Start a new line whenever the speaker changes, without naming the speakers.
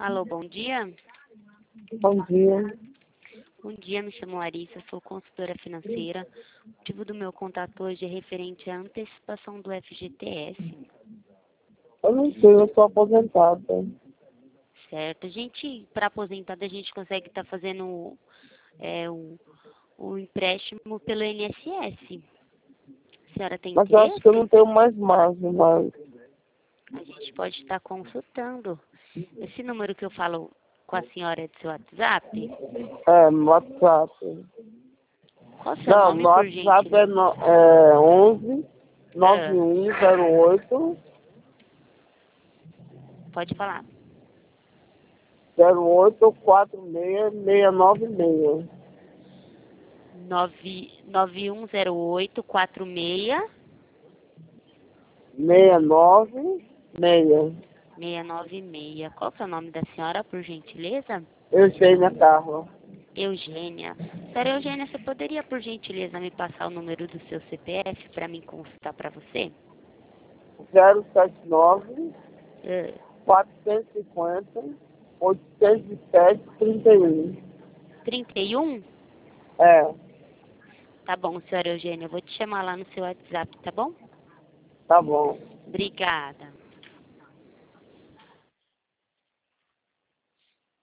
Alô, bom dia.
Bom dia.
Bom dia, me chamo Larissa, sou consultora financeira. O motivo do meu contato hoje é referente à antecipação do FGTS,
Eu não sei, eu sou aposentada.
certo? Para aposentada, a gente consegue estar fazendo o empréstimo pelo INSS. A senhora tem
Mas eu acho que eu não
interesse?
tenho mais margem, mas
A gente pode estar consultando. Esse número que eu falo com a senhora é do seu WhatsApp?
no WhatsApp.
Qual o seu
Não,
nome,
no
por
WhatsApp é,
gentileza?
11
Ah,
9108
pode falar.
0846696.
910846
696.
696. Qual que é o nome da senhora, por gentileza?
Eugênia Carla.
Eugênia. Senhora Eugênia, você poderia, por gentileza, me passar o número do seu CPF para mim consultar para você?
079
Ah,
450 807 31.
31?
É,
Tá bom, senhora Eugênia. Eu vou te chamar lá no seu WhatsApp, tá bom?
tá bom.
Obrigada.